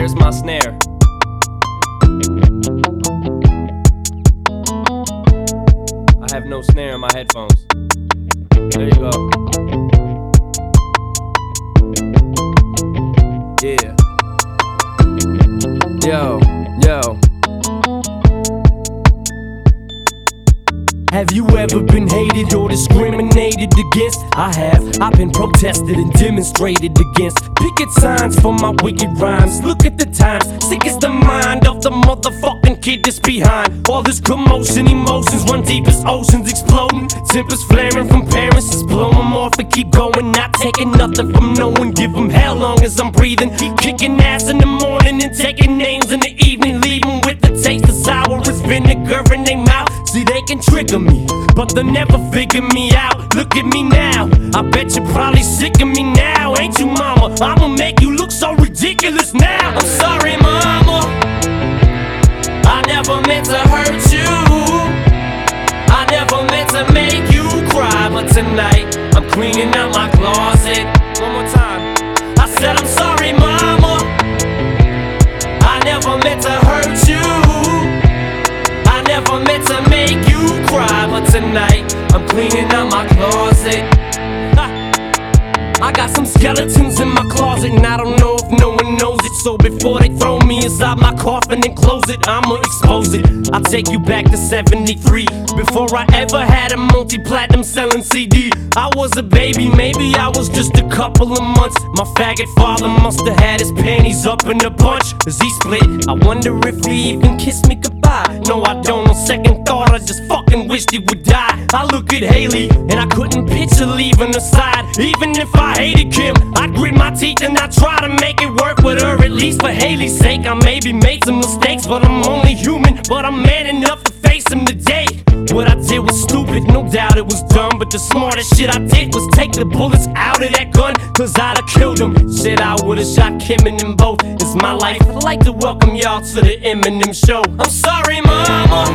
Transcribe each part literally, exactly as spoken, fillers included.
Where's my snare? I have no snare in my headphones. There you go. Yeah. Yo, yo. Have you ever been hated or discriminated against? I have. I've been protested and demonstrated against. Picket signs for my wicked rhymes. Look at the times. Sick is the mind of the motherfucking kid that's behind all this commotion. Emotions run deep as oceans exploding. Tempers flaring from parents. Just blow them off and keep going. Not taking nothing from no one. Give them hell long as I'm breathing. Keep kicking ass in the morning and taking names in the evening. Leaving with the taste of sour as vinegar in their mouth. See, they can trigger me, but they'll never figure me out. Look at me now, I bet you're probably sick of me now. Ain't you, mama? I'ma make you look so ridiculous now. I'm sorry, mama, I never meant to hurt you. I never meant to make you cry. But tonight, I'm cleaning out my closet. One more time. I said I'm sorry, mama, I never meant to hurt you. I never meant to make you cry, but tonight I'm cleaning out my closet. I got some skeletons in my closet, and I don't know if no one knows it. So before they throw me inside my coffin and close it, I'ma expose it. I'll take you back to seventy-three, before I ever had a multi-platinum selling C D. I was a baby, maybe I was just a couple of months. My faggot father must have had his panties up in a bunch, as he split. I wonder if he even kissed me goodbye. No, I don't. On second thought, I just fucking wished he would die. I look at Haley, and I couldn't picture leaving her side. Even if I hated Kim, I grit my teeth and I try to make it work with her. At least for Haley's sake, I maybe made some mistakes, but I'm only human. But I'm man enough to face them today. What I did was stupid, no doubt it was dumb, but the smartest shit I did was take the bullets out of that gun, cause I'd have killed him. Shit, I would've shot Kim and them both. It's my life. I'd like to welcome y'all to the Eminem show. I'm sorry, mama,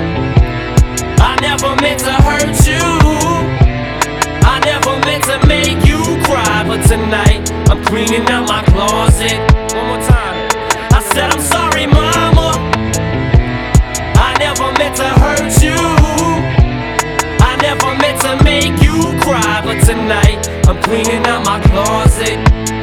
I never meant to hurt you. I never meant to make you cry, but tonight I'm cleaning out my closet. One more time. I said I'm sorry, mama, I never meant to hurt you. I never meant to make you cry, but tonight I'm cleaning out my closet.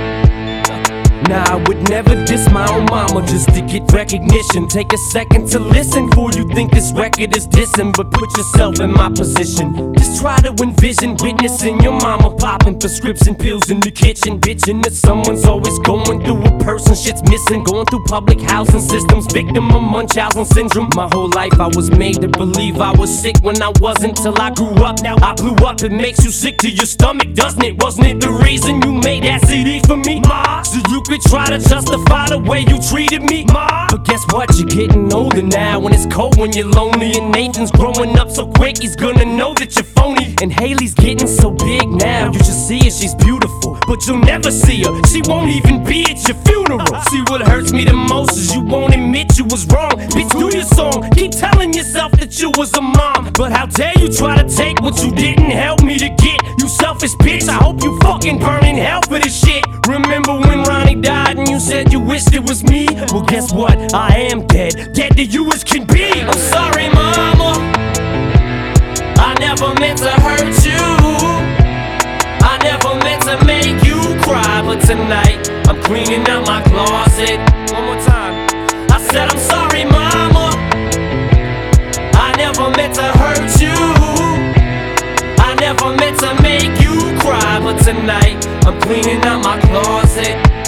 Nah, I would never diss my own mama just to get recognition. Take a second to listen before you think this record is dissing, but put yourself in my position. Just try to envision witnessing your mama popping prescription pills in the kitchen, bitching that someone's always going through a person shit's missing. Going through public housing systems, victim of Munchausen syndrome. My whole life I was made to believe I was sick when I wasn't, till I grew up. Now I blew up. It makes you sick to your stomach, doesn't it? Wasn't it the reason you made that C D for me, ma? So you could try to justify the way you treated me, ma. But guess what? You're getting older now, and it's cold when you're lonely. And Nathan's growing up so quick, he's gonna know that you're phony. And Haley's getting so big now, you should see her, she's beautiful, but you'll never see her. She won't even be at your funeral. See, what hurts me the most is you won't admit you was wrong. Bitch, do your song, keep telling yourself that you was a mom. But how dare you try to take what you didn't help me to get, you selfish bitch. I hope you fucking burn in hell for this shit. Remember when Ronnie died and you said you wished it was me? Well, guess what? I am dead, dead to you as can be. I'm sorry, mama, I never meant to hurt you. I never meant to make you cry, but tonight I'm cleaning out my closet. One more time. I said I'm sorry, mama, I never meant to hurt you. I never meant to make you cry, but tonight I'm cleaning out my closet.